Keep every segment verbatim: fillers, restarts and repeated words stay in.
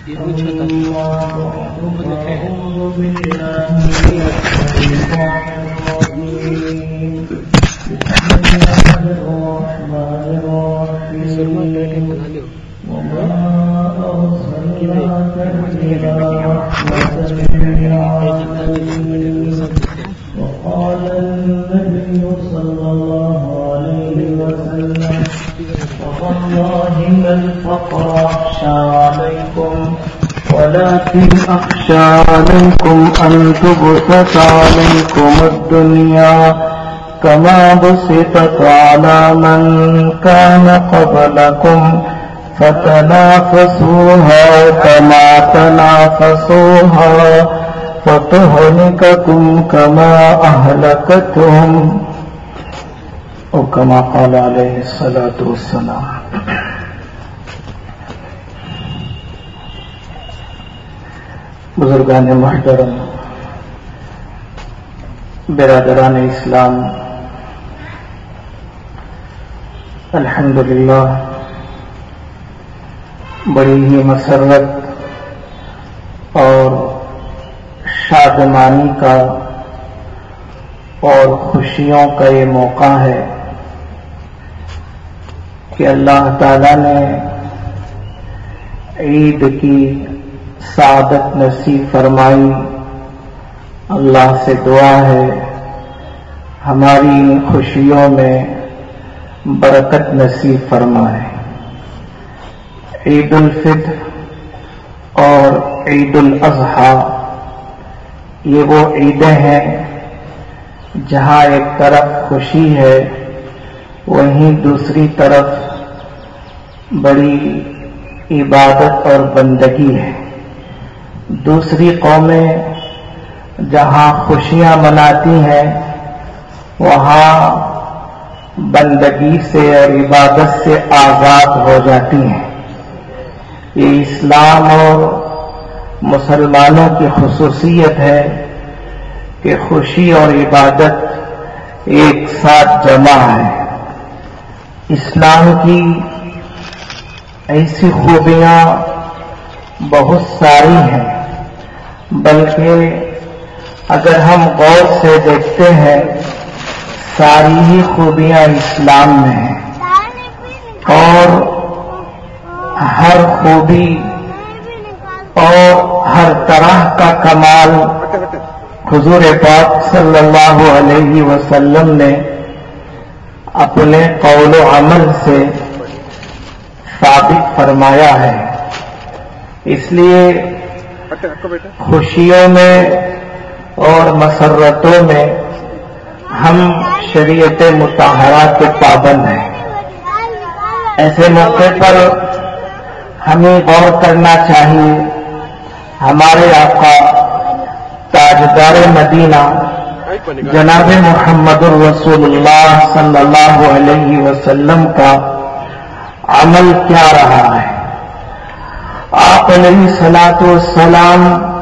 وقال النبي صلى الله عليه وسلم والله ما الفقر أخشى عليكم ولكن أخشى عليكم أن تبسط عليكم الدنيا كما بسطت على من كان قبلكم فتنافسوها كما تنافسوها فتهلككم كما أهلكتهم او كما قال علیہ الصلاۃ والسلام. بزرگان محترم، برادران اسلام، الحمدللہ بڑی ہی مسرت اور شادمانی کا اور خوشیوں کا یہ موقع ہے کہ اللہ تعالی نے عید کی سعادت نصیب فرمائی. اللہ سے دعا ہے ہماری خوشیوں میں برکت نصیب فرمائے. عید الفطر اور عید الاضحیٰ یہ وہ عیدیں ہیں جہاں ایک طرف خوشی ہے وہیں دوسری طرف بڑی عبادت اور بندگی ہے. دوسری قومیں جہاں خوشیاں مناتی ہیں وہاں بندگی سے اور عبادت سے آزاد ہو جاتی ہیں. یہ اسلام اور مسلمانوں کی خصوصیت ہے کہ خوشی اور عبادت ایک ساتھ جمع ہے. اسلام کی ایسی خوبیاں بہت ساری ہیں، بلکہ اگر ہم غور سے دیکھتے ہیں ساری ہی خوبیاں اسلام میں ہیں، اور ہر خوبی اور ہر طرح کا کمال حضور پاک صلی اللہ علیہ وسلم نے اپنے قول و عمل سے ثابت فرمایا ہے. اس لیے خوشیوں میں اور مسرتوں میں ہم شریعت مطہرہ کے پابند ہیں. ایسے موقع پر ہمیں غور کرنا چاہیے ہمارے آقا تاجدار مدینہ جناب محمد الرسول اللہ صلی اللہ علیہ وسلم کا عمل کیا رہا ہے. آپ علیہ الصلاۃ والسلام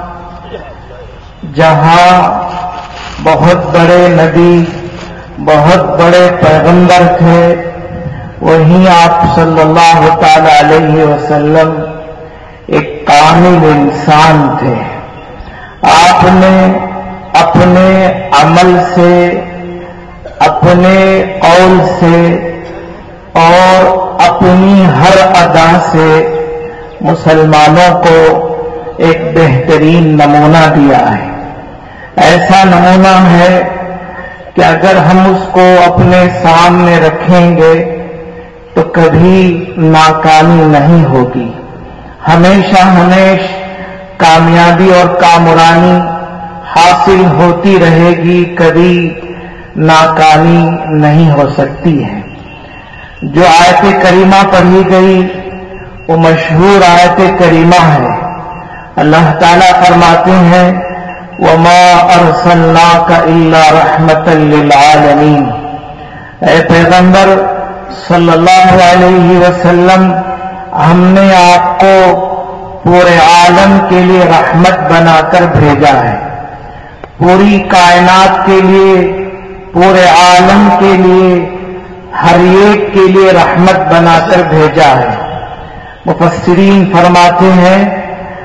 جہاں بہت بڑے نبی بہت بڑے پیغمبر تھے وہیں آپ صلی اللہ تعالی علیہ وسلم ایک کامل انسان تھے. آپ نے اپنے عمل سے، اپنے قول سے اور اپنی ہر ادا سے مسلمانوں کو ایک بہترین نمونہ دیا ہے. ایسا نمونہ ہے کہ اگر ہم اس کو اپنے سامنے رکھیں گے تو کبھی ناکامی نہیں ہوگی، ہمیشہ ہمیشہ کامیابی اور کامرانی حاصل ہوتی رہے گی، کبھی ناکامی نہیں ہو سکتی ہے. جو آیت کریمہ پڑھی گئی وہ مشہور آیت کریمہ ہے. اللہ تعالیٰ فرماتے ہیں وَمَا أَرْسَلْنَاكَ إِلَّا رَحْمَةً لِلْعَالَمِينَ. اے پیغمبر صلی اللہ علیہ وسلم، ہم نے آپ کو پورے عالم کے لیے رحمت بنا کر بھیجا ہے. پوری کائنات کے لیے، پورے عالم کے لیے، ہر ایک کے لیے رحمت بنا کر بھیجا ہے. مفسرین فرماتے ہیں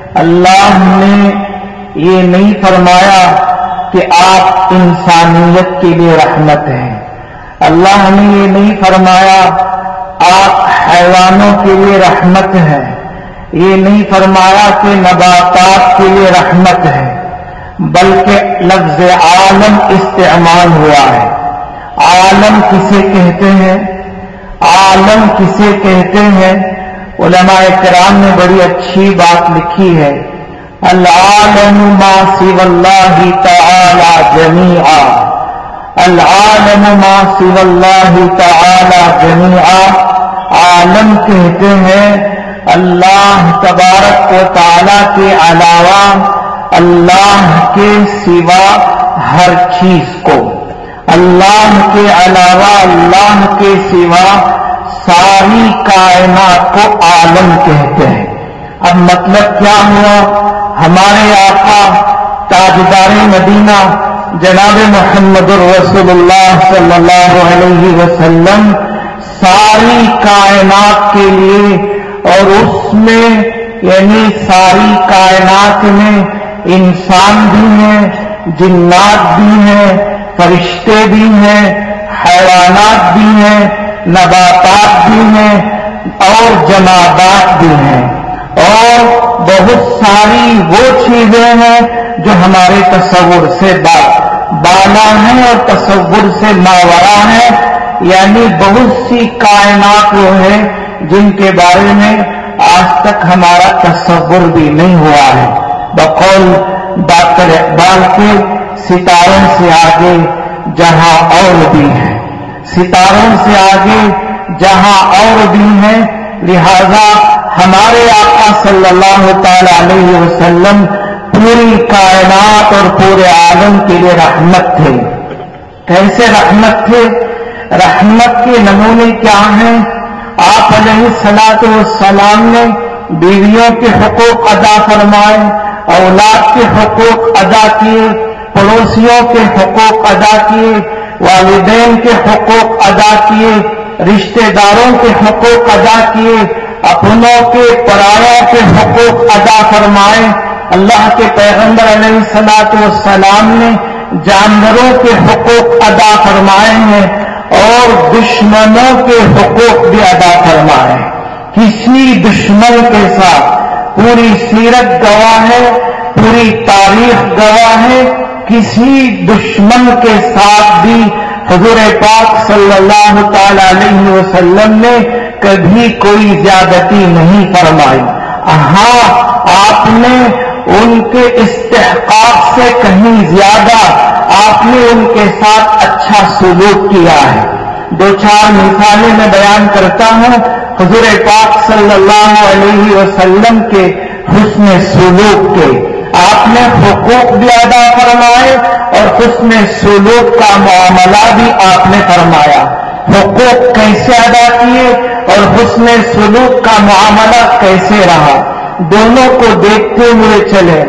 اللہ نے یہ نہیں فرمایا کہ آپ انسانیت کے لیے رحمت ہیں، اللہ نے یہ نہیں فرمایا آپ حیوانوں کے لیے رحمت ہیں، یہ نہیں فرمایا کہ نباتات کے لیے رحمت ہے، بلکہ لفظ عالم استعمال ہوا ہے۔ عالم کسے کہتے ہیں؟ عالم کسے کہتے ہیں؟ علماء کرام نے بڑی اچھی بات لکھی ہے، العالم ما سوى اللہ تعالی جمیعا، العالم ما سوى اللہ تعالی جمیعا، عالم کہتے ہیں اللہ تبارک و تعالی کے علاوہ اللہ کے سوا ہر چیز کو، اللہ کے علاوہ اللہ کے سوا ساری کائنات کو عالم کہتے ہیں۔ اب مطلب کیا ہوا؟ ہمارے آقا تاجدار مدینہ جناب محمد رسول اللہ صلی اللہ علیہ وسلم ساری کائنات کے لیے، اور اس میں یعنی ساری کائنات میں انسان بھی ہیں، جنات بھی ہیں، فرشتے بھی ہیں، حیوانات بھی ہیں، نباتات بھی ہیں اور جمادات بھی ہیں، اور بہت ساری وہ چیزیں ہیں جو ہمارے تصور سے بالا ہیں اور تصور سے ماورا ہیں، یعنی بہت سی کائنات وہ ہیں جن کے بارے میں آج تک ہمارا تصور بھی نہیں ہوا ہے۔ بقول ڈاکٹر اقبال کے ستاروں سے آگے جہاں اور بھی ہیں، ستاروں سے آگے جہاں اور بھی ہیں، لہذا ہمارے آقا صلی اللہ تعالی علیہ وسلم پوری کائنات اور پورے عالم کے لیے رحمت تھے۔ کیسے رحمت تھے؟ رحمت کے نمونے کیا ہیں؟ آپ علیہ الصلوۃ والسلام نے بیویوں کے حقوق ادا فرمائے، اولاد کے حقوق ادا کیے، پڑوسیوں کے حقوق ادا کیے، والدین کے حقوق ادا کیے، رشتہ داروں کے حقوق ادا کیے، اپنوں کے پرایوں کے حقوق ادا فرمائے۔ اللہ کے پیغمبر علیہ الصلوۃ والسلام نے جانوروں کے حقوق ادا فرمائے ہیں اور دشمنوں کے حقوق بھی ادا فرمائے۔ کسی دشمن کے ساتھ پوری سیرت گواہ ہے، پوری تاریخ گواہ ہے، کسی دشمن کے ساتھ بھی حضور پاک صلی اللہ تعالی علیہ وسلم نے کبھی کوئی زیادتی نہیں فرمائی۔ ہاں آپ نے ان کے استحقاق سے کہیں زیادہ آپ نے ان کے ساتھ اچھا سلوک کیا ہے۔ دو چار مثالیں میں بیان کرتا ہوں حضور پاک صلی اللہ علیہ وسلم کے حسن سلوک کے۔ آپ نے حقوق بھی ادا فرمائے اور حسن سلوک کا معاملہ بھی آپ نے فرمایا۔ حقوق کیسے ادا کیے اور حسن سلوک کا معاملہ کیسے رہا، دونوں کو دیکھتے ہوئے چلے۔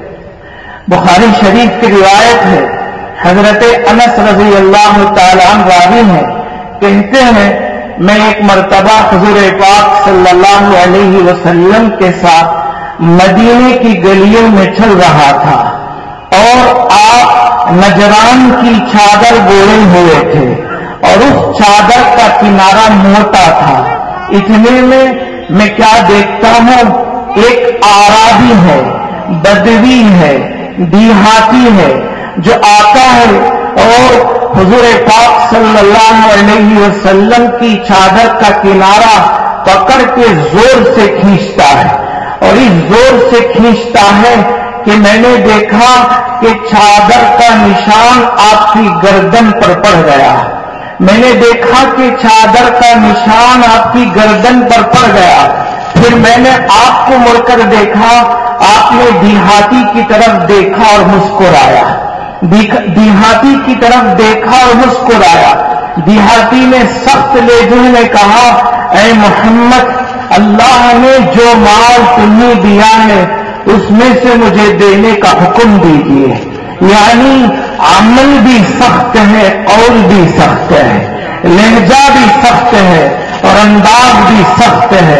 بخاری شریف کی روایت ہے، حضرت انس رضی اللہ تعالی عنہ راوی ہیں، کہتے ہیں میں ایک مرتبہ حضور پاک صلی اللہ علیہ وسلم کے ساتھ مدینے کی گلیوں میں چل رہا تھا اور آپ نجران کی چادر بوئے ہوئے تھے اور اس چادر کا کنارہ موٹا تھا۔ اتنے میں میں کیا دیکھتا ہوں، ایک اعرابی ہے، بدوی ہے، دیہاتی ہے، جو آتا ہے اور حضور پاک صلی اللہ علیہ وسلم کی چادر کا کنارہ پکڑ کے زور سے کھینچتا ہے، اور اس زور سے کھینچتا ہے کہ میں نے دیکھا کہ چادر کا نشان آپ کی گردن پر پڑ گیا۔ میں نے دیکھا کہ چادر کا نشان آپ کی گردن پر پڑ گیا۔ پھر میں نے آپ کو مڑ کر دیکھا، آپ نے دیہاتی کی طرف دیکھا اور مسکرایا۔ دیہاتی کی طرف دیکھا اور مسکرایا۔ دیہاتی نے سخت لہجے میں کہا، اے محمد، اللہ نے جو مال تمہیں دیا ہے اس میں سے مجھے دینے کا حکم دیجیے۔ یعنی عمل بھی سخت ہے، قول بھی سخت ہے، لہجہ بھی سخت ہے اور انداز بھی سخت ہے،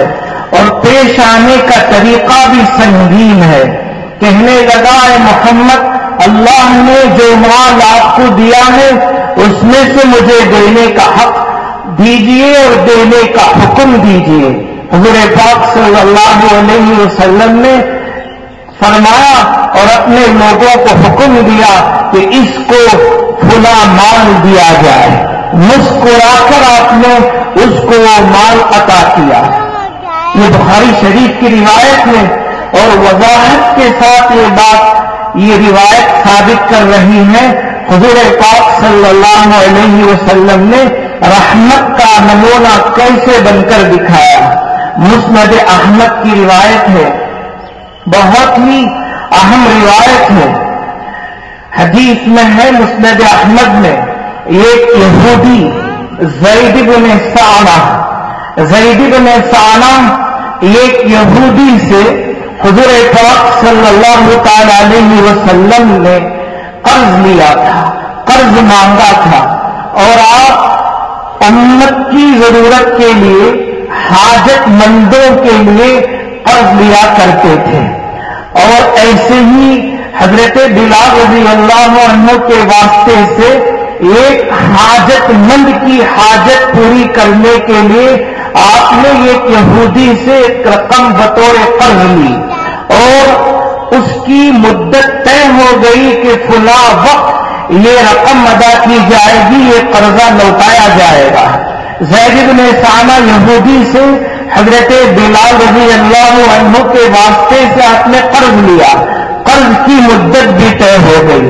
اور پیش آنے کا طریقہ بھی سنگین ہے. کہنے لگا اے محمد اللہ نے جو مال آپ کو دیا ہے اس میں سے مجھے دینے کا حق دیجئے اور دینے کا حکم دیجئے. حضور پاک صلی اللہ علیہ وسلم نے فرمایا اور اپنے لوگوں کو حکم دیا کہ اس کو فلاں مال دیا جائے. مسکرا کر آپ نے اس کو وہ مال عطا کیا. یہ بخاری شریف کی روایت ہے اور وضاحت کے ساتھ یہ بات یہ روایت ثابت کر رہی ہے حضور پاک صلی اللہ علیہ وسلم نے رحمت کا نمونہ کیسے بن کر دکھایا. مسند احمد کی روایت ہے، بہت ہی اہم روایت ہے. حدیث میں ہے مسند احمد میں ایک یہودی زید بن ثعلبہ زید بن ثعلبہ ایک یہودی سے حضور پاک صلی اللہ تعالی علیہ وسلم نے قرض لیا تھا، قرض مانگا تھا، اور آپ امت کی ضرورت کے لیے حاجت مندوں کے لیے قرض لیا کرتے تھے. اور ایسے ہی حضرت بلال رضی اللہ عنہ کے واسطے سے ایک حاجت مند کی حاجت پوری کرنے کے لیے آپ نے ایک یہودی سے ایک رقم بطور قرض لی اور اس کی مدت طے ہو گئی کہ فلاں وقت یہ رقم ادا کی جائے گی، یہ قرضہ لوٹایا جائے گا. زید بن ثعلبہ یہودی سے حضرت بلال رضی اللہ عنہ کے واسطے سے آپ نے قرض لیا، قرض کی مدت بھی طے ہو گئی.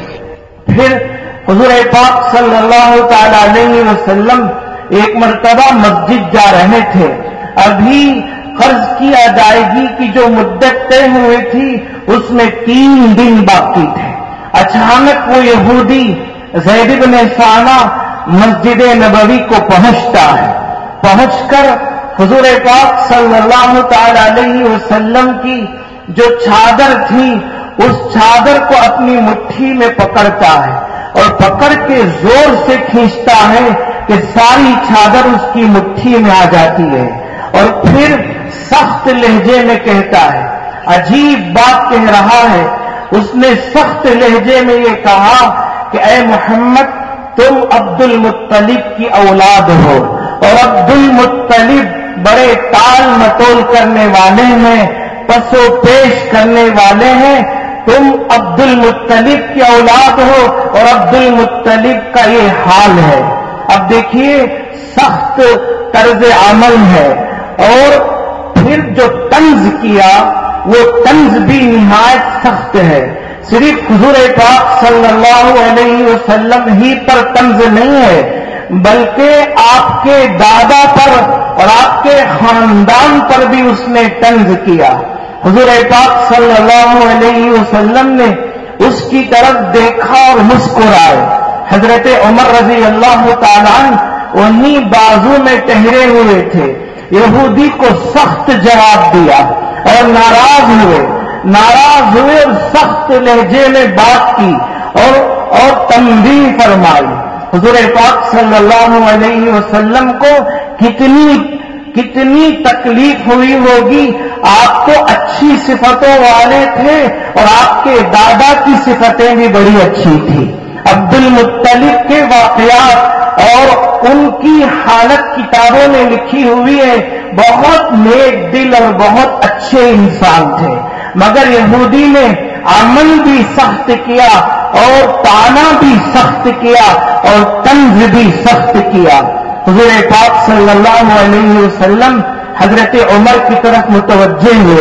پھر حضور پاک صلی اللہ تعالی علیہ وسلم ایک مرتبہ مسجد جا رہے تھے. ابھی قرض کی ادائیگی کی جو مدت طے ہوئی تھی اس میں تین دن باقی تھے. اچانک وہ یہودی زید بن ثعلبہ مسجد نبوی کو پہنچتا ہے. پہنچ کر حضور پاک صلی اللہ تعالی علیہ وسلم کی جو چادر تھی اس چادر کو اپنی مٹھی میں پکڑتا ہے اور پکڑ کے زور سے کھینچتا ہے کہ ساری چادر اس کی مٹھی میں آ جاتی ہے. اور پھر سخت لہجے میں کہتا ہے، عجیب بات کہہ رہا ہے. اس نے سخت لہجے میں یہ کہا کہ اے محمد تم عبد المطلب کی اولاد ہو اور عبد المطلب بڑے ٹال مٹول کرنے والے ہیں، پس و پیش کرنے والے ہیں. تم عبد المطلب کی اولاد ہو اور عبد المطلب کا یہ حال ہے. اب دیکھیے سخت طرز عمل ہے. اور پھر جو طنز کیا وہ طنز بھی نہایت سخت ہے. صرف حضور پاک صلی اللہ علیہ وسلم ہی پر طنز نہیں ہے بلکہ آپ کے دادا پر اور آپ کے خاندان پر بھی اس نے طنز کیا. حضور پاک صلی اللہ علیہ وسلم نے اس کی طرف دیکھا اور مسکرائے. حضرت عمر رضی اللہ تعالیٰ عنہ انہی بازو میں ٹہرے ہوئے تھے. یہودی کو سخت جواب دیا اور ناراض ہوئے ناراض ہوئے اور سخت لہجے میں بات کی اور اور تنبیہ فرمائی. حضور پاک صلی اللہ علیہ وسلم کو کتنی کتنی تکلیف ہوئی ہوگی. آپ تو اچھی صفتوں والے تھے اور آپ کے دادا کی صفتیں بھی بڑی اچھی تھی. عبد المطلب کے واقعات اور ان کی حالت کتابوں میں لکھی ہوئی ہے. بہت نیک دل اور بہت اچھے انسان تھے، مگر یہودی نے عمل بھی سخت کیا اور طعنہ بھی سخت کیا اور طنز بھی سخت کیا. حضور پاک صلی اللہ علیہ وسلم حضرت عمر کی طرف متوجہ ہوئے.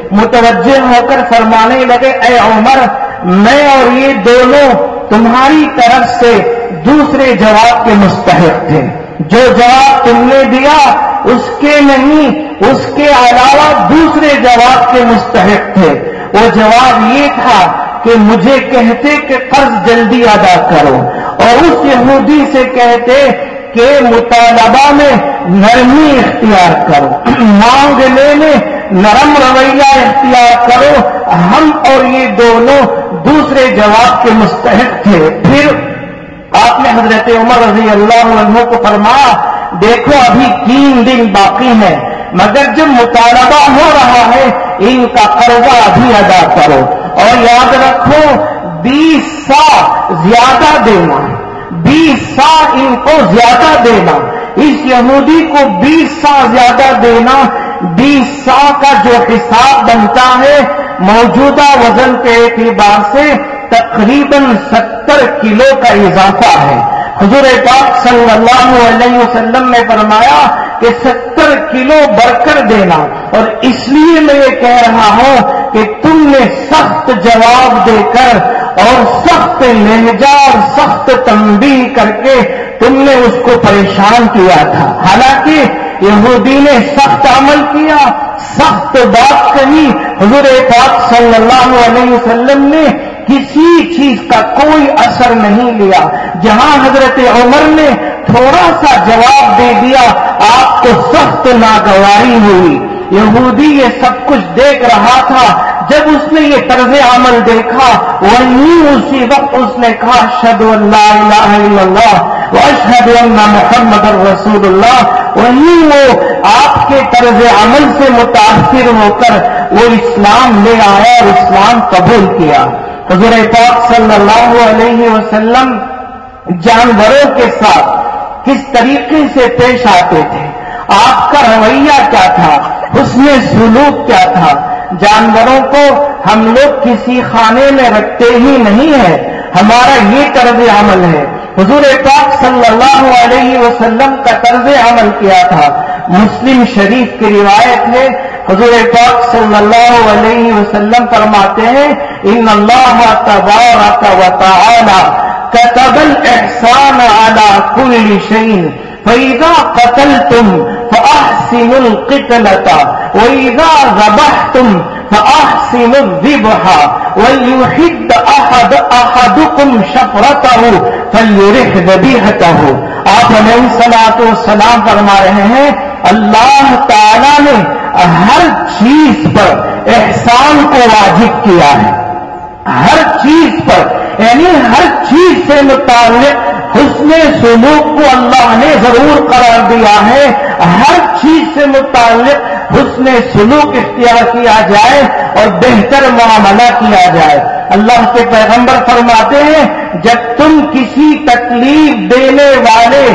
متوجہ ہو کر فرمانے لگے اے عمر، میں اور یہ دونوں تمہاری طرف سے دوسرے جواب کے مستحق تھے. جو جواب تم نے دیا اس کے نہیں، اس کے علاوہ دوسرے جواب کے مستحق تھے. وہ جواب یہ تھا کہ مجھے کہتے کہ قرض جلدی ادا کرو اور اس یہودی سے کہتے کہ مطالبہ میں نرمی اختیار کرو، مانگنے میں نرم رویہ اختیار کرو. ہم اور یہ دونوں دوسرے جواب کے مستحق تھے. پھر آپ نے حضرت عمر رضی اللہ عنہ کو فرمایا دیکھو ابھی تین دن باقی ہیں، مگر جب مطالبہ ہو رہا ہے ان کا قرضہ بھی ادا کرو، اور یاد رکھو بیس سا زیادہ دینا، بیس سا ان کو زیادہ دینا، اس یہودی کو بیس سا زیادہ دینا، بیس سا کا جو حساب بنتا ہے موجودہ وزن کے اعتبار سے تقریباً ستر کلو کا اضافہ ہے۔ حضور پاک صلی اللہ علیہ وسلم نے فرمایا کہ ستر کلو بڑھ کر دینا، اور اس لیے میں یہ کہہ رہا ہوں کہ تم نے سخت جواب دے کر اور سخت لہجہ اور سخت تنبیہ کر کے تم نے اس کو پریشان کیا تھا، حالانکہ یہودی نے سخت عمل کیا، سخت بات کہی، حضور پاک صلی اللہ علیہ وسلم نے کسی چیز کا کوئی اثر نہیں لیا۔ جہاں حضرت عمر نے تھوڑا سا جواب دے دیا آپ کو سخت ناگواری ہوئی۔ یہودی یہ سب کچھ دیکھ رہا تھا، جب اس نے یہ طرز عمل دیکھا وہیں اسی وقت اس نے کہا اشہد ان لا الہ الا اللہ واشہد ان محمد رسول اللہ، وہیں وہ آپ کے طرز عمل سے متاثر ہو کر وہ اسلام لے آیا اور اسلام قبول کیا۔ حضور پاک صلی اللہ علیہ وسلم جانوروں کے ساتھ کس طریقے سے پیش آتے تھے، آپ کا رویہ کیا تھا، حسن سلوک کیا تھا۔ جانوروں کو ہم لوگ کسی خانے میں رکھتے ہی نہیں ہیں، ہمارا یہ طرز عمل ہے۔ حضور پاک صلی اللہ علیہ وسلم کا طرز عمل کیا تھا۔ مسلم شریف کی روایت ہے، حضور پاک صلی اللہ علیہ وسلم فرماتے ہیں ان اللہ تبارک و تعالی كتب الاحسان على كل شيء فاذا قتلتم فاحسنوا القتلة واذا ذبحتم فاحسنوا الذبح وليحد احد احدكم شفرته فليرح ذبيحته۔ آپ علیہ الصلوۃ والسلام فرما رہے ہیں اللہ تعالی نے ہر چیز پر احسان کو واجب کیا ہے، ہر چیز پر، یعنی ہر چیز سے متعلق حسن سلوک کو اللہ نے ضرور قرار دیا ہے، ہر چیز سے متعلق حسن سلوک اختیار کیا جائے اور بہتر معاملہ کیا جائے۔ اللہ کے پیغمبر فرماتے ہیں جب تم کسی تکلیف دینے والے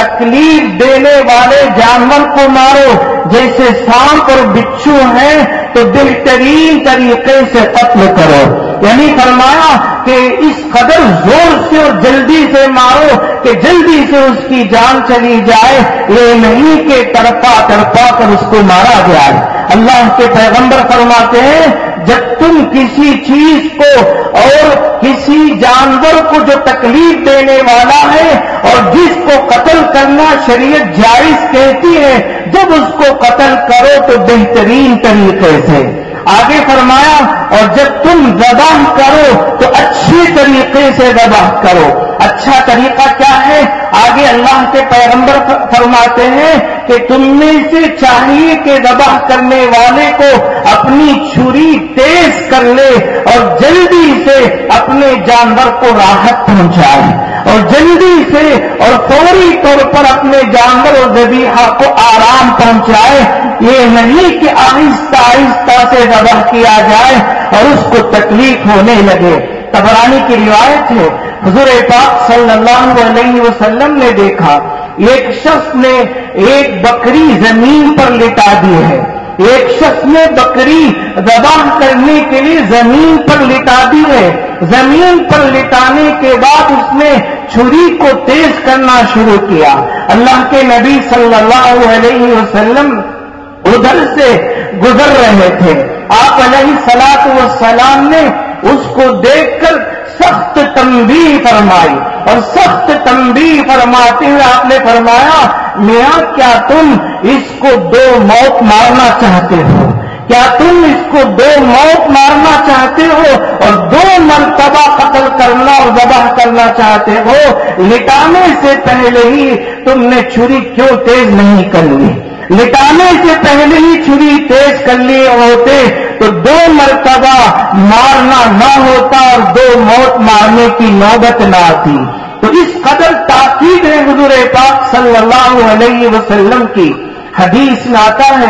تکلیف دینے والے جانور کو مارو جیسے سانپ اور بچھو ہیں تو بہترین طریقے سے قتل کرو، یعنی فرمایا کہ اس قدر زور سے اور جلدی سے مارو کہ جلدی سے اس کی جان چلی جائے، یہ نہیں کہ تڑپا تڑپا کر اس کو مارا جائے۔ اللہ کے پیغمبر فرماتے ہیں جب تم کسی چیز کو اور کسی جانور کو جو تکلیف دینے والا ہے اور جس کو قتل کرنا شریعت جائز کہتی ہے، جب اس کو قتل کرو تو بہترین طریقے سے۔ آگے فرمایا اور جب تم ذبح کرو تو اچھے طریقے سے ذبح کرو۔ اچھا طریقہ کیا ہے؟ آگے اللہ کے پیغمبر فرماتے ہیں کہ تم میں سے چاہیے کہ ذبح کرنے والے کو اپنی چھری تیز کر لے اور جلدی سے اپنے جانور کو راحت پہنچائے، اور جلدی سے اور فوری طور پر اپنے جانور اور ذبیحہ کو آرام پہنچائے، یہ نہیں کہ آہستہ آہستہ سے ذبح کیا جائے اور اس کو تکلیف ہونے لگے۔ طبرانی کی روایت ہے حضور پاک صلی اللہ علیہ وسلم نے دیکھا ایک شخص نے ایک بکری زمین پر لٹا دی ہے، ایک شخص نے بکری ذبح کرنے کے لیے زمین پر لٹا دی ہے، زمین پر لٹانے کے بعد اس نے چھری کو تیز کرنا شروع کیا۔ اللہ کے نبی صلی اللہ علیہ وسلم ادھر سے گزر رہے تھے، آپ علیہ الصلوۃ والسلام نے اس کو دیکھ کر سخت تنبیہ فرمائی، اور سخت تنبیہ فرماتے ہوئے آپ نے فرمایا میاں کیا تم اس کو دو موت مارنا چاہتے ہو؟ کیا تم اس کو دو موت مارنا چاہتے ہو اور دو مرتبہ قتل کرنا اور ذبح کرنا چاہتے ہو؟ لٹانے سے پہلے ہی تم نے چھری کیوں تیز نہیں کر لی؟ لٹانے سے پہلے ہی چھری تیز کر لیے ہوتے تو دو مرتبہ مارنا نہ ہوتا اور دو موت مارنے کی نوبت نہ آتی۔ تو اس قدر تاکید ہے حضور پاک صلی اللہ علیہ وسلم کی۔ حدیث میں آتا ہے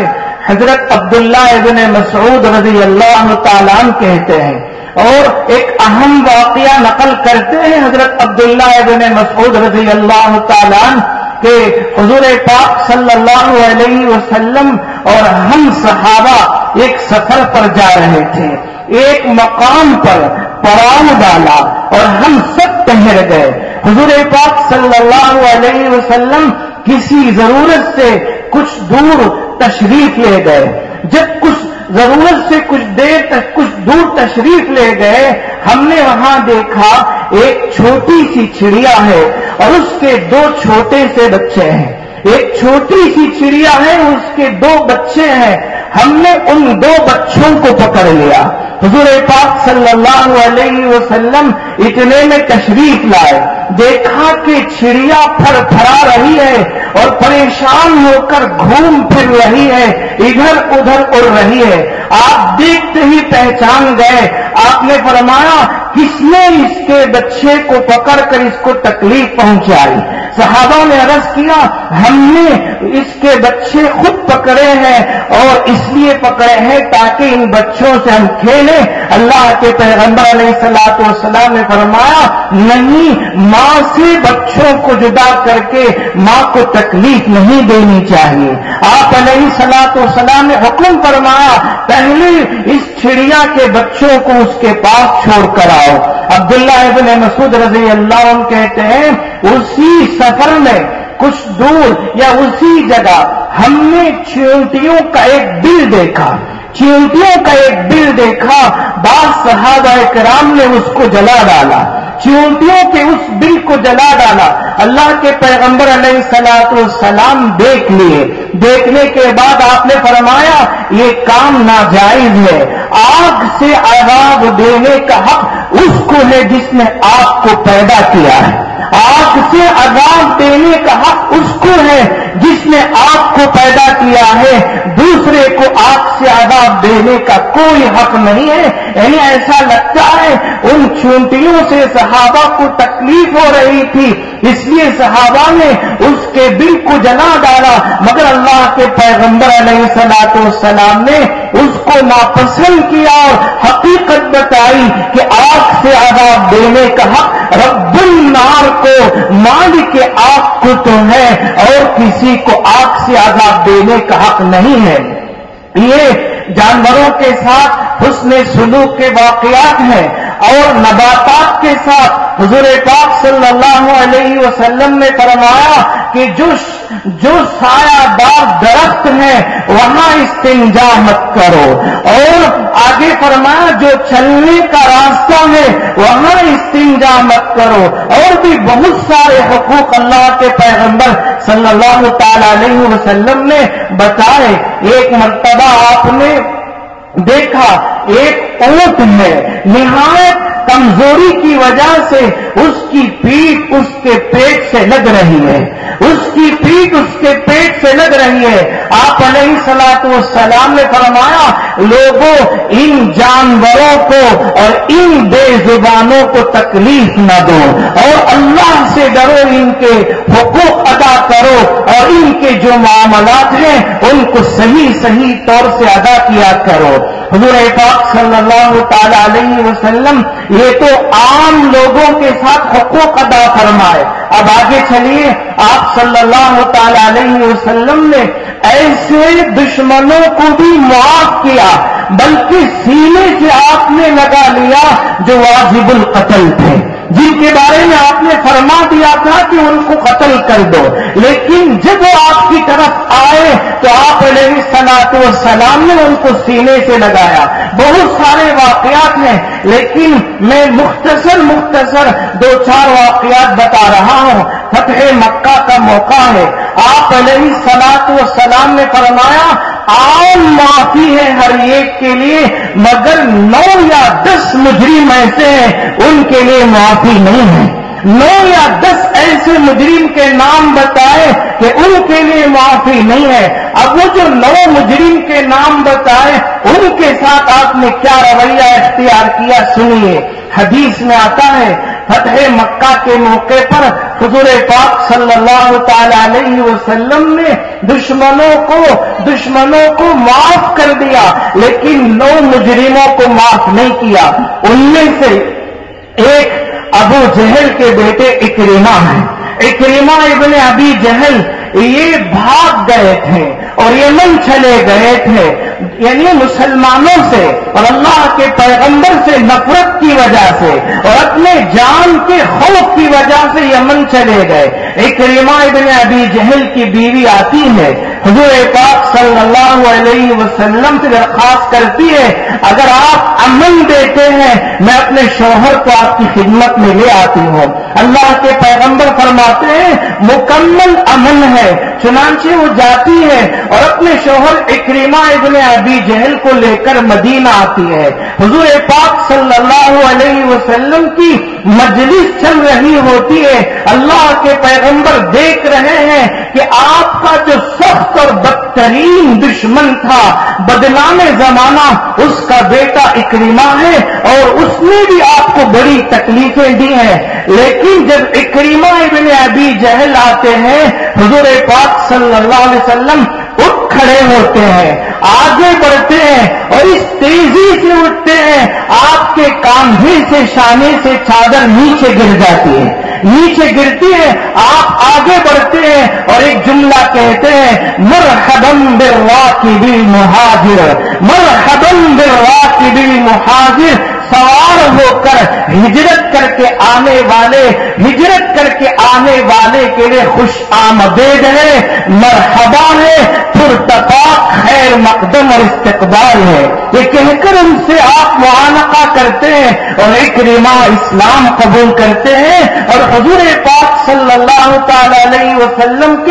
حضرت عبداللہ ابن مسعود رضی اللہ تعالیٰ عنہ کہتے ہیں اور ایک اہم واقعہ نقل کرتے ہیں حضرت عبداللہ ابن مسعود رضی اللہ تعالیٰ عنہ کہ حضور پاک صلی اللہ علیہ وسلم اور ہم صحابہ ایک سفر پر جا رہے تھے. ایک مقام پر پڑاؤ ڈالا اور ہم سب ٹھہر گئے. حضور پاک صلی اللہ علیہ وسلم کسی ضرورت سے کچھ دور تشریف لے گئے. جب کچھ ضرورت سے کچھ دیر تک کچھ دور تشریف لے گئے, ہم نے وہاں دیکھا ایک چھوٹی سی چڑیا ہے اور اس کے دو چھوٹے سے بچے ہیں. ایک چھوٹی سی چڑیا ہے, اس کے دو بچے ہیں. ہم نے ان دو بچوں کو پکڑ لیا. حضور پاک صلی اللہ علیہ وسلم اتنے میں تشریف لائے, دیکھا کہ چڑیا پھر پھرا رہی ہے اور پریشان ہو کر گھوم پھر رہی ہے, ادھر ادھر اڑ رہی ہے. آپ دیکھتے ہی پہچان گئے. آپ نے فرمایا کس نے اس کے بچے کو پکڑ کر اس کو تکلیف پہنچائی؟ صحابہ نے عرض کیا ہم نے اس کے بچے خود پکڑے ہیں اور اس لیے پکڑے ہیں تاکہ ان بچوں سے ہم کھیلیں. اللہ کے پیغمبر علیہ الصلوۃ والسلام نے فرمایا نہیں, ماں سے بچوں کو جدا کر کے ماں کو تکلیف نہیں دینی چاہیے. آپ علیہ الصلوۃ والسلام نے حکم فرمایا پہلے اس چڑیا کے بچوں کو اس کے پاس چھوڑ کر آؤ. عبداللہ ابن مسعود رضی اللہ عنہ کہتے ہیں اسی سفر میں کچھ دور یا اسی جگہ ہم نے چیونٹیوں کا ایک بل دیکھا. چیونٹیوں کا ایک بل دیکھا. بعض صحابہ کرام نے اس کو جلا ڈالا. چیونٹیوں کے اس بل کو جلا ڈالا. اللہ کے پیغمبر علیہ الصلوۃ والسلام دیکھ لیے. دیکھنے کے بعد آپ نے فرمایا یہ کام ناجائز ہے. آگ سے عذاب دینے کا حق اس کو ہے جس نے آگ کو پیدا کیا ہے. آگ سے عذاب دینے کا حق اس کو ہے جس نے آگ کو پیدا کیا ہے. دوسرے کو آگ سے عذاب دینے کا کوئی حق نہیں ہے. یعنی ایسا لگتا ہے ان چونٹیوں سے صحابہ کو تکلیف ہو رہی تھی, اس لیے صحابہ نے اس کے بل کو جلا ڈالا. مگر اللہ کے پیغمبر علیہ الصلوۃ والسلام نے اس کو ناپسند کیا اور حقیقت بتائی کہ آگ سے عذاب دینے کا حق رب النار کو, مالک آگ کو تو ہے اور کسی کو آگ سے عذاب دینے کا حق نہیں ہے. یہ جانوروں کے ساتھ حسن سلوک کے واقعات ہیں اور نباتات کے ساتھ حضور پاک صلی اللہ علیہ وسلم نے فرمایا کہ جو جو سایہ دار درخت ہے وہاں استنجا مت کرو, اور آگے فرمایا جو چلنے کا راستہ ہے وہاں استنجا مت کرو. اور بھی بہت سارے حقوق اللہ کے پیغمبر صلی اللہ تعالی علیہ وسلم نے بتائے. ایک مرتبہ آپ نے دیکھا ایک اونٹ ہے, نہایت کمزوری کی وجہ سے اس کی پیٹھ اس کے پیٹ سے لگ رہی ہے. اس کی پیٹھ اس کے پیٹ سے لگ رہی ہے. آپ علیہ الصلوۃ والسلام نے فرمایا لوگوں ان جانوروں کو اور ان بے زبانوں کو تکلیف نہ دو اور اللہ سے ڈرو, ان کے حقوق ادا کرو اور ان کے جو معاملات ہیں ان کو صحیح صحیح طور سے ادا کیا کرو. حضور پاک صلی اللہ تعالی علیہ وسلم یہ تو عام لوگوں کے ساتھ حقوق ادا فرمائے. اب آگے چلیے, آپ صلی اللہ تعالی علیہ وسلم نے ایسے دشمنوں کو بھی معاف کیا, بلکہ سینے سے آپ نے لگا لیا جو واجب القتل تھے, جن کے بارے میں آپ نے فرما دیا تھا کہ ان کو قتل کر دو. لیکن جب وہ آپ کی طرف آئے تو آپ علیہ الصلوۃ والسلام نے ان کو سینے سے لگایا. بہت سارے واقعات ہیں لیکن میں مختصر مختصر دو چار واقعات بتا رہا ہوں. فتح مکہ کا موقع ہے. آپ علیہ الصلوۃ والسلام نے فرمایا عام معافی ہے ہر ایک کے لیے, مگر نو یا دس مجرم ایسے ہیں ان کے لیے معافی نہیں ہے. نو یا دس ایسے مجرم کے نام بتائے کہ ان کے لیے معافی نہیں ہے. اب وہ جو نو مجرم کے نام بتائے ان کے ساتھ آپ نے کیا رویہ اختیار کیا سنیے. حدیث میں آتا ہے فتح مکہ کے موقع پر حضور پاک صلی اللہ تعالی علیہ وسلم نے دشمنوں کو دشمنوں کو معاف کر دیا، لیکن نو مجرموں کو معاف نہیں کیا۔ ان میں سے ایک ابو جہل کے بیٹے اکرمہ ہیں۔ اکرمہ ابن ابی جہل یہ بھاگ گئے تھے اور یمن چلے گئے تھے، یعنی مسلمانوں سے اور اللہ کے پیغمبر سے نفرت کی وجہ سے اور اپنے جان کے خوف کی وجہ سے یمن چلے گئے۔ اکرمہ ابن ابی جہل کی بیوی آتی ہے، حضور پاک صلی اللہ علیہ وسلم سے درخواست کرتی ہے اگر آپ امن دیتے ہیں میں اپنے شوہر کو آپ کی خدمت میں لے آتی ہوں۔ اللہ کے پیغمبر فرماتے ہیں مکمل امن ہے، چنانچہ وہ جاتی ہے اور اپنے شوہر اکرمہ ابن ابی جہل کو لے کر مدینہ آتی ہے۔ حضور پاک صلی اللہ علیہ وسلم کی مجلس چل رہی ہوتی ہے، اللہ کے پیغمبر دیکھ رہے ہیں کہ آپ کا جو سخت اور بدترین دشمن تھا بدنام زمانہ اس کا بیٹا اکرمہ ہے اور اس نے بھی آپ کو بڑی تکلیفیں دی ہیں، لیکن جب اکرمہ ابن ابی جہل آتے ہیں حضور پاک صلی اللہ علیہ وسلم اٹھ کھڑے ہوتے ہیں، آگے بڑھتے ہیں اور اس تیزی سے اٹھتے ہیں آپ کے کاندھے سے شانے سے چادر نیچے گر جاتی ہے، نیچے گرتی ہے، آپ آگے بڑھتے ہیں اور ایک جملہ کہتے ہیں مرحبا بالراکب المہاجر، مرحبا بالراکب المہاجر، سوار ہو کر ہجرت کر کے آنے والے ہجرت کر کے آنے والے کے لیے خوش آمدید ہے، مرحبا ہے، پرتفاق خیر مقدم اور استقبال ہے، یہ کہہ کر ان سے آپ معانقہ کرتے ہیں اور اکرمہ اسلام قبول کرتے ہیں اور حضور پاک صلی اللہ تعالی علیہ وسلم کے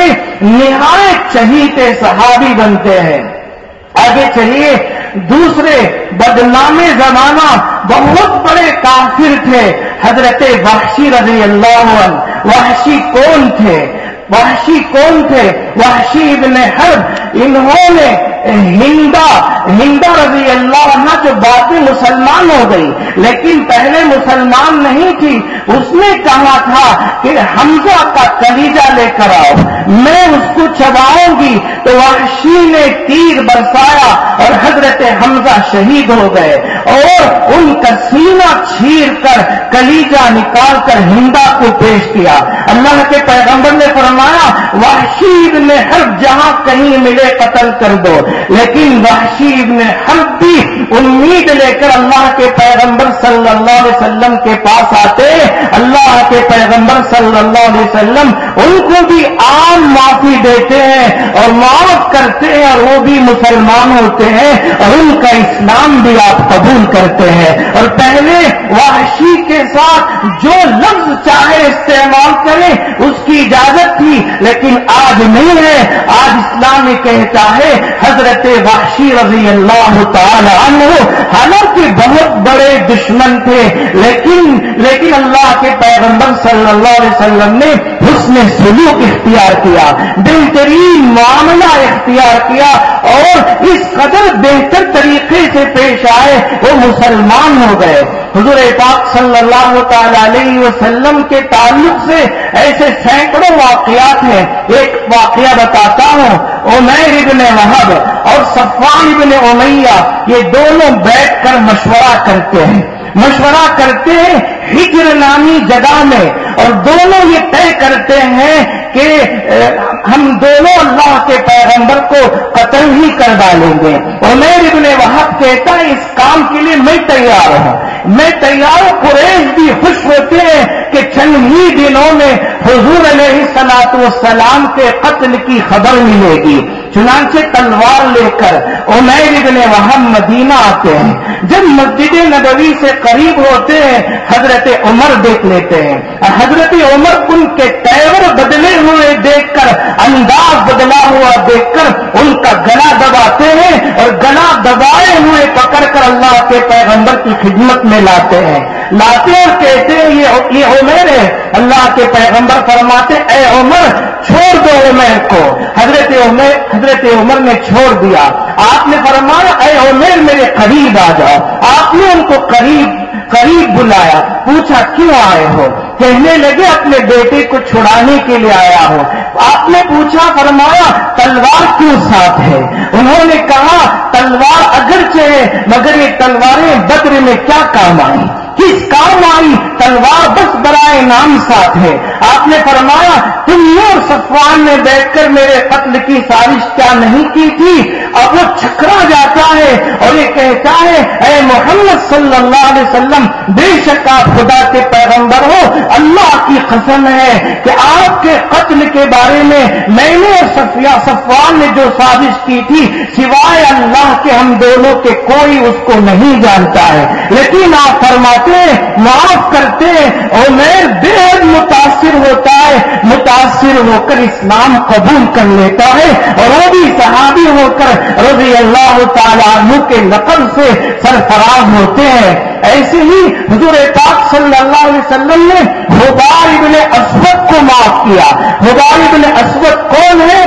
نہایت چہیتے صحابی بنتے ہیں۔ آگے چلیے، دوسرے بدنام زمانہ بہت بڑے کافر تھے حضرت وحشی رضی اللہ عنہ۔ وحشی کون تھے؟ وحشی کون تھے؟ وحشی ابن حرب، انہوں نے ہندا ہندا رضی اللہ عنہ جو بعد میں مسلمان ہو گئی لیکن پہلے مسلمان نہیں تھی، اس نے کہا تھا کہ حمزہ کا کلیجہ لے کر آؤ میں اس کو چباؤں گی، تو وحشی نے تیر برسایا اور حضرت حمزہ شہید ہو گئے اور ان کا سینہ چیر کر کلیجہ نکال کر ہندا کو پیش کیا۔ اللہ کے پیغمبر نے فرمایا وحشی ابن حرب جہاں کہیں ملے قتل کر دو، لیکن وحشی ابن حرب بھی امید لے کر اللہ کے پیغمبر صلی اللہ علیہ وسلم کے پاس آتے، اللہ کے پیغمبر صلی اللہ علیہ وسلم ان کو بھی عام معافی دیتے ہیں اور معاف کرتے ہیں اور وہ بھی مسلمان ہوتے ہیں اور ان کا اسلام بھی آپ قبول کرتے ہیں۔ اور پہلے وحشی کے ساتھ جو لفظ چاہے استعمال کریں اس کی اجازت تھی، لیکن آج نہیں ہے، آج اسلام کہتا ہے حضرت وحشی رضی اللہ تعالی عنہ حالانکہ بہت بڑے دشمن تھے لیکن لیکن اللہ کے پیغمبر صلی اللہ علیہ وسلم نے حسن سلوک اختیار کیا، بہترین معاملہ اختیار کیا اور اس قدر بہتر طریقے سے پیش آئے وہ مسلمان ہو گئے۔ حضور پاک صلی اللہ تعالی علیہ وسلم کے تعلق سے ایسے سینکڑوں واقعات ہیں، ایک واقعہ بتاتا ہوں۔ عمیر ابن وہب اور صفوان ابن امیہ یہ دونوں بیٹھ کر مشورہ کرتے ہیں مشورہ کرتے ہیں ہجر نامی جگہ میں اور دونوں یہ طے کرتے ہیں کہ ہم دونوں اللہ کے پیغمبر کو قتل ہی کر ڈالیں گے۔ عمیر ابن وہب کہتا ہے اس کام کے لیے میں تیار ہوں، میں تیار ہوں۔ قریش بھی خوش ہوتے ہیں کہ چند ہی دنوں میں حضور علیہ الصلوۃ والسلام کے قتل کی خبر ملے گی، چنانچہ تلوار لے کر عمیر ابن وہب مدینہ آتے ہیں۔ جب مسجد نبوی سے قریب ہوتے ہیں حضرت عمر دیکھ لیتے ہیں، حضرت عمر ان کے تیور بدلے ہوئے دیکھ کر انداز بدلا ہوا دیکھ کر ان کا گلا دباتے ہیں اور گلا دبائے ہوئے پکڑ کر اللہ کے پیغمبر کی خدمت میں لاتے ہیں لاتے اور کہتے ہیں یہ عمر ہے۔ اللہ کے پیغمبر فرماتے اے عمر چھوڑ دو عمر کو۔ حضرت عمر حضرت عمر نے چھوڑ دیا۔ آپ نے فرمایا اے عمر میرے قریب آ جاؤ۔ آپ نے ان کو قریب قریب بلایا, پوچھا کیوں آئے ہو؟ کہنے لگے اپنے بیٹے کو چھڑانے کے لیے آیا ہو. آپ نے پوچھا, فرمایا تلوار کیوں ساتھ ہے؟ انہوں نے کہا تلوار اگرچہ ہے مگر یہ تلواریں بدر میں کیا کام آئی؟ کس کام آئی؟ تلوار بس برائے نام ساتھ ہے. آپ نے فرمایا تم نے اور صفوان نے بیٹھ کر میرے قتل کی سازش کیا نہیں کی تھی؟ اب وہ چھکرا جاتا ہے اور یہ کہتا ہے اے محمد صلی اللہ علیہ وسلم, بے شک آپ خدا کے پیغمبر ہو, اللہ کی قسم ہے کہ آپ کے قتل کے بارے میں میں نے اور صفوان نے جو سازش کی تھی سوائے اللہ کے ہم دونوں کے کوئی اس کو نہیں جانتا ہے. لیکن آپ فرماتے معاف کرتے ہیں. عمیر بے حد متاثر ہوتا ہے, متاثر ہو کر اسلام قبول کر لیتا ہے اور وہ بھی صحابی ہو کر رضی اللہ تعالیٰ عنہ کے لقب سے سرفراز ہوتے ہیں. ایسے ہی حضور پاک صلی اللہ علیہ وسلم نے حبار ابن اسود کو معاف کیا. حبار ابن اسود کون ہے؟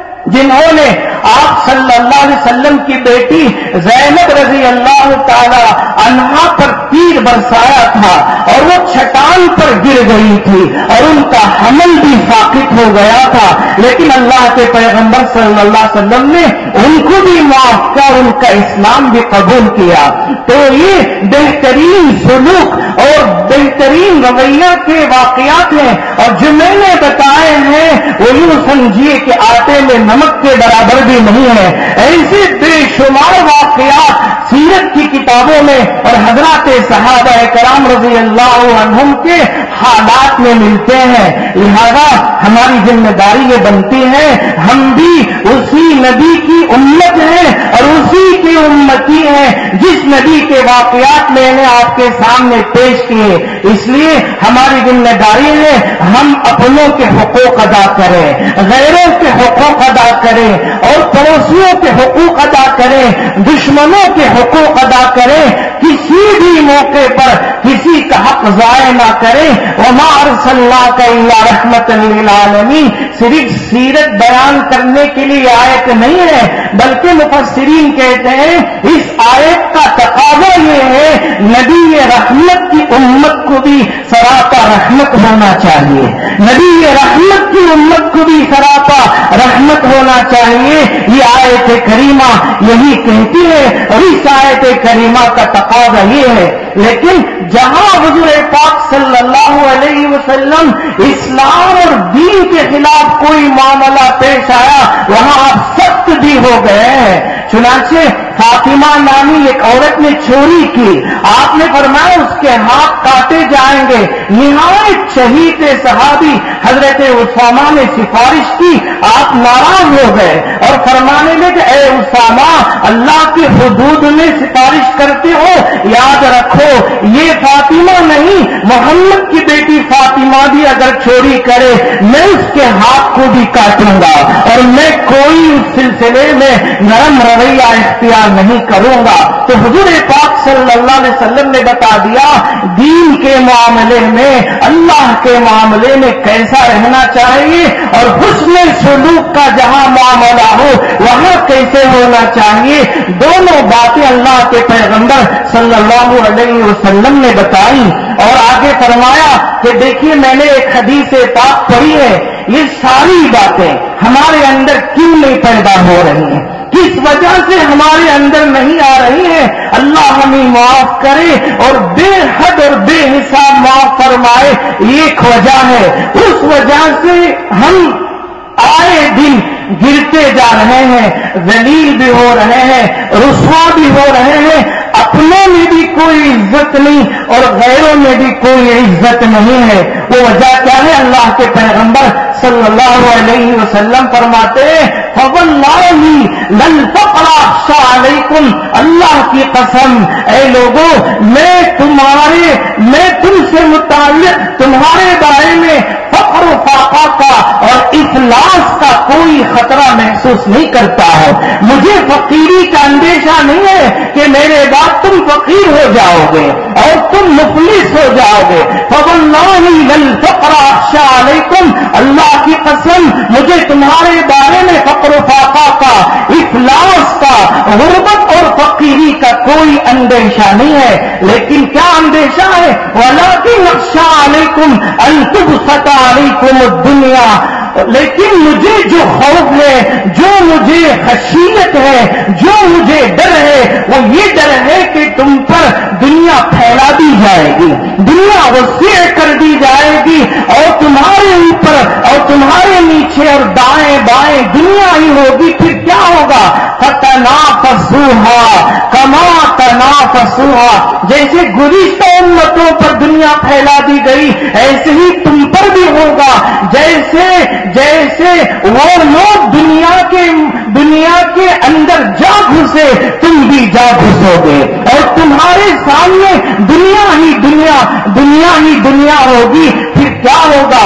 جنہوں نے آپ صلی اللہ علیہ وسلم کی بیٹی زینب رضی اللہ تعالی عنہا پر تیر برسایا تھا اور وہ چھٹان پر گر گئی تھی اور ان کا حمل بھی ساقط ہو گیا تھا, لیکن اللہ کے پیغمبر صلی اللہ علیہ وسلم نے ان کو بھی معاف کر ان کا اسلام بھی قبول کیا. تو یہ بہترین سلوک اور بہترین رویہ کے واقعات ہیں, اور جو میں نے بتائے ہیں وہ یوں سمجھیے کہ آٹے میں نمک کے برابر بھی نہیں ہے. ایسے بے شمار واقعات سیرت کی کتابوں میں اور حضرات صحابہ کرام رضی اللہ عنہم کے حالات میں ملتے ہیں. لہذا ہماری ذمہ داری یہ بنتی ہے ہم بھی اسی نبی کی امت ہیں اور اسی کی امتی ہیں جس نبی کے واقعات میں نے آپ کے سامنے پیش کیے. اس لیے ہماری ذمہ داری ہے ہم اپنوں کے حقوق ادا کریں, غیروں کے حقوق ادا کریں اور پڑوسیوں کے حقوق ادا کریں, دشمنوں کے حقوق ادا کریں, کسی بھی موقع پر کسی کا حق ضائع نہ کریں. وما ارسلناک الا رحمۃ للعالمین صرف سیرت بیان کرنے کے لیے آیت نہیں ہے, بلکہ مفسرین کہتے ہیں اس آیت کا تقاضا یہ ہے نبی رحمت کی امت کو بھی سراپا رحمت ہونا چاہیے, نبی رحمت کی امت کو بھی سراپا رحمت ہونا چاہیے. یہ آیت کریمہ یہی کہتی ہے اور اس آیت کریمہ کا تقاضا یہ ہے. لیکن جہاں حضور پاک صلی اللہ علیہ وسلم اسلام اور دین کے خلاف کوئی معاملہ پیش آیا وہاں آپ سخت بھی ہو گئے ہیں. چنانچہ فاطمہ نامی ایک عورت نے چوری کی, آپ نے فرمایا اس کے ہاتھ کاٹے جائیں گے. نہایت شہید صحابی حضرت اسامہ نے سفارش کی, آپ ناراض ہو گئے اور فرمانے لگے اے اسامہ اللہ کی حدود میں سفارش کرتے ہو, یاد رکھو یہ فاطمہ نہیں محمد کی بیٹی فاطمہ بھی اگر چوری کرے میں اس کے ہاتھ کو بھی کاٹوں گا اور میں کوئی اس سلسلے میں نرم رویہ اختیار نہیں کروں گا. تو حضور پاک صلی اللہ علیہ وسلم نے بتا دیا دین کے معاملے میں اللہ کے معاملے میں کیسا رہنا چاہیے اور حسن سلوک کا جہاں معاملہ ہو وہاں کیسے ہونا چاہیے. دونوں باتیں اللہ کے پیغمبر صلی اللہ علیہ وسلم نے بتائی اور آگے فرمایا کہ دیکھیے میں نے ایک حدیث پاک پڑھی ہے, یہ ساری باتیں ہمارے اندر کیوں نہیں پیدا ہو رہی ہیں, کس وجہ سے ہمارے اندر نہیں آ رہی ہیں. اللہ ہمیں معاف کرے اور بے حد اور بے حساب معاف فرمائے. ایک وجہ ہے, اس وجہ سے ہم آئے دن گرتے جا رہے ہیں, ذلیل بھی ہو رہے ہیں, رسوا بھی ہو رہے ہیں, اپنوں میں بھی کوئی عزت نہیں اور غیروں میں بھی کوئی عزت نہیں ہے. وہ وجہ کیا ہے؟ اللہ کے پیغمبر صلی اللہ علیہ وسلم فرماتے ہیں فواللہ لن فقر اخشى علیکم, اللہ کی قسم اے لوگوں میں تمہارے میں تم سے متعلق تمہارے بارے میں فقر و فاقہ کا اور افلاس کا کوئی کوئی خطرہ محسوس نہیں کرتا ہوں. مجھے فقیری کا اندیشہ نہیں ہے کہ میرے بعد تم فقیر ہو جاؤ گے اور تم مفلس ہو جاؤ گے. فواللہ للفقر اخشى علیکم، اللہ کی قسم مجھے تمہارے بارے میں فقر و فاقہ کا، افلاس کا، غربت اور فقیری کا کوئی اندیشہ نہیں ہے. لیکن کیا اندیشہ ہے؟ ولکن اخشى علیکم ان تبسط علیکم الدنیا، لیکن مجھے جو خوف ہے، جو مجھے خشیت ہے، جو مجھے ڈر ہے، وہ یہ ڈر ہے کہ تم پر دنیا پھیلا دی جائے گی، دنیا وسیع کر دی جائے گی اور تمہارے اوپر اور تمہارے نیچے اور دائیں بائیں دنیا ہی ہوگی. پھر کیا ہوگا؟ فتنافسوها کما تنافسوها، جیسے گزشتہ امتوں پر دنیا پھیلا دی گئی ایسے ہی تم پر بھی ہوگا. جیسے جیسے وہ لوگ دنیا کے دنیا کے اندر جا گھسے تم بھی جا گھسو گے اور تمہارے سامنے دنیا ہی دنیا دنیا ہی دنیا ہوگی. پھر کیا ہوگا؟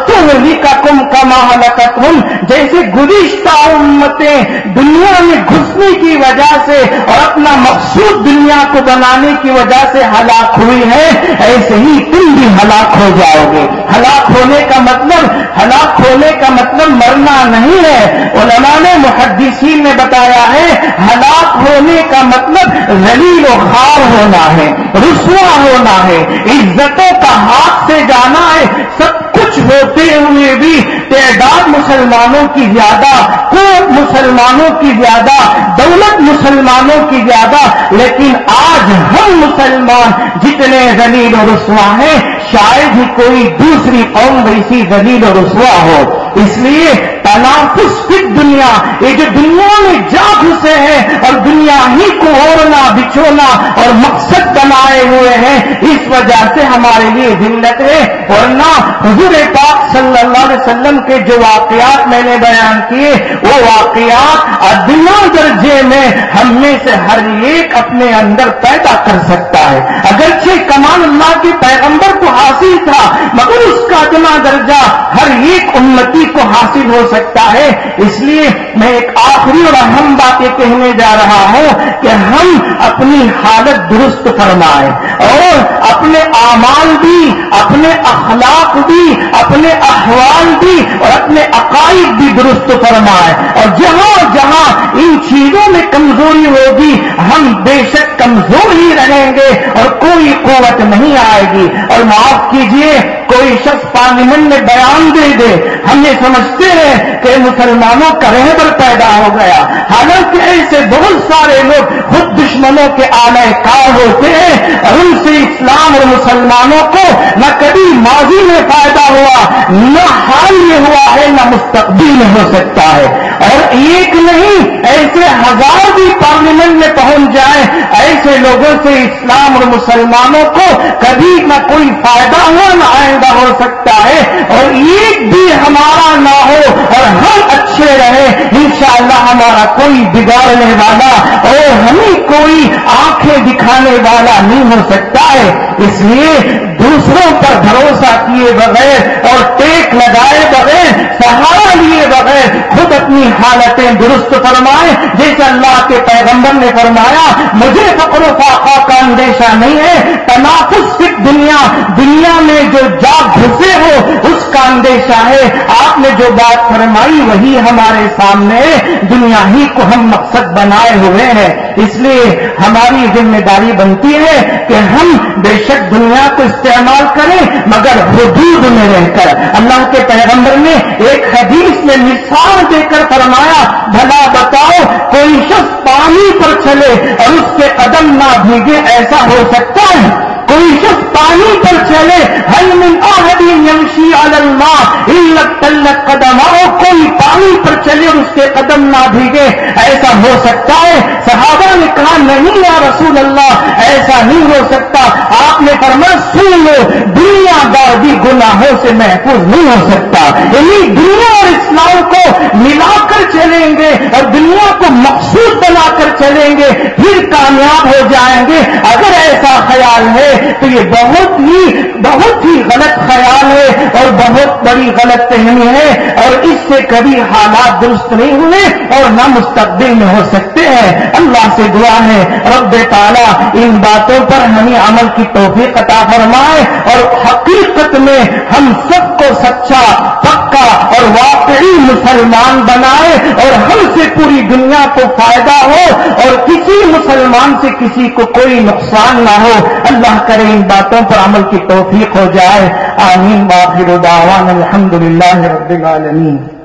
فتہلککم کما ہلکتہم، جیسے گزشتہ امتیں دنیا میں گھسنے کی وجہ سے اور اپنا مقصود دنیا کو بنانے کی وجہ سے ہلاک ہوئی ہے، ایسے ہی تم بھی ہلاک ہو جاؤ گے. ہلاک ہونے کا مطلب ہلاک ہونے کا مطلب مرنا نہیں ہے. علماء نے محدثین نے بتایا ہے ہلاک ہونے کا مطلب ذلیل و خوار ہونا ہے، رسوا ہونا ہے، عزتوں کا ہاتھ سے جانا ہے. سب کچھ ہوتے ہوئے بھی تعداد مسلمانوں کی زیادہ، قوت مسلمانوں کی زیادہ، دولت مسلمانوں کی زیادہ، لیکن آج ہم مسلمان جتنے ذلیل و رسوا ہیں شاید ہی کوئی دوسری قوم ویسی ذلیل و رسوا ہو. اس لیے تنافس فی دنیا، یہ جو دنیا میں جا گھسے ہیں اور دنیا ہی کو اوڑھنا بچھونا اور مقصد بنائے ہوئے ہیں، اس وجہ سے ہمارے لیے ذلت ہے. ورنہ حضور پاک صلی اللہ علیہ وسلم کے جو واقعات میں نے بیان کیے وہ واقعات ادنا درجے میں ہم میں سے ہر ایک اپنے اندر پیدا کر سکتا ہے. اگرچہ کمال اللہ کے پیغمبر کو حاصل تھا مگر اس کا ادنا درجہ ہر ایک امتی کو حاصل ہو سکتا ہے. اس لیے میں ایک آخری اور اہم بات یہ کہنے جا رہا ہوں کہ ہم اپنی حالت درست فرمائیں اور اپنے اعمال بھی، اپنے اخلاق بھی، اپنے احوال بھی اور اپنے عقائد بھی درست فرمائیں. اور جہاں جہاں ان چیزوں میں کمزوری ہوگی ہم بے شک کمزور ہی رہیں گے اور کوئی قوت نہیں آئے گی. اور معاف کیجئے کوئی شخص پارلیمنٹ میں بیان دے دے، ہم یہ سمجھتے ہیں کہ مسلمانوں کا رہبر پیدا ہو گیا، حالانکہ ایسے بہت سارے لوگ خود دشمنوں کے آلہ کار ہوتے ہیں اور ان سے اسلام اور مسلمانوں کو نہ کبھی ماضی میں فائدہ ہوا، نہ حال یہ ہوا ہے، نہ مستقبل میں ہو سکتا ہے. اور ایک نہیں ایسے ہزار بھی پارلیمنٹ میں پہنچ جائیں، ایسے لوگوں سے اسلام اور مسلمانوں کو کبھی نہ کوئی فائدہ ہوا نہ آئندہ ہو سکتا ہے. اور ایک بھی ہمارا نہ ہو اور ہم اچھے رہے، انشاءاللہ ہمارا کوئی بگاڑنے والا اور ہمیں کوئی آنکھیں دکھانے والا نہیں ہو سکتا ہے. اس لیے دوسروں پر بھروسہ کیے بغیر اور ٹیک لگائے بغیر، سہارا لیے بغیر خود اپنی حالتیں درست فرمائیں. جیسے اللہ کے پیغمبر نے فرمایا مجھے فقر و فاقہ کا اندیشہ نہیں ہے، تنافس فی دنیا، دنیا میں جو جا گھسے ہو اس کا اندیشہ ہے. آپ نے جو بات فرمائی وہی ہمارے سامنے، دنیا ہی کو ہم مقصد بنائے ہوئے ہیں. اس لیے ہماری ذمہ داری بنتی ہے کہ ہم بے شک دنیا کو استعمال کریں مگر حدود میں رہ کر. اللہ کے پیغمبر نے ایک حدیث میں مثال دے کر فرمایا بھلا بتاؤ کوئی شخص پانی پر چلے اور اس کے قدم نہ بھیگے، ایسا ہو سکتا ہے؟ کوئی شخص پانی پر چلے، هل من احد يمشي على الماء الا ابتلت قدمه، کوئی پانی پر چلے اور اس کے قدم نہ بھیگے، ایسا ہو سکتا ہے؟ صحابہ نے کہا نہیں یا رسول اللہ ایسا نہیں ہو سکتا. آپ نے فرمایا سن لو دنیا دار بھی گناہوں سے محفوظ نہیں ہو سکتا. یعنی دنیا اور اسلام کو ملا کر چلیں گے اور دنیا کو مقصود بنا کر چلیں گے پھر کامیاب ہو جائیں گے. اگر ایسا خیال ہے تو یہ بہت ہی بہت ہی غلط خیال ہے اور بہت بڑی غلط فہمی ہے, اور اس سے کبھی حالات درست نہیں ہوئے اور نہ مستقبل میں ہو سکتے ہیں. اللہ سے دعا ہے رب تعالی ان باتوں پر ہمیں عمل کی توفیق عطا فرمائے اور حقیقت میں ہم سب کو سچا, پکا اور واقعی مسلمان بنائے اور ہم سے پوری دنیا کو فائدہ ہو اور کسی مسلمان سے کسی کو کوئی نقصان نہ ہو. اللہ کرے ان باتوں پر عمل کی توفیق ہو جائے. آمین. وآخر دعوانا الحمد للہ رب العالمین.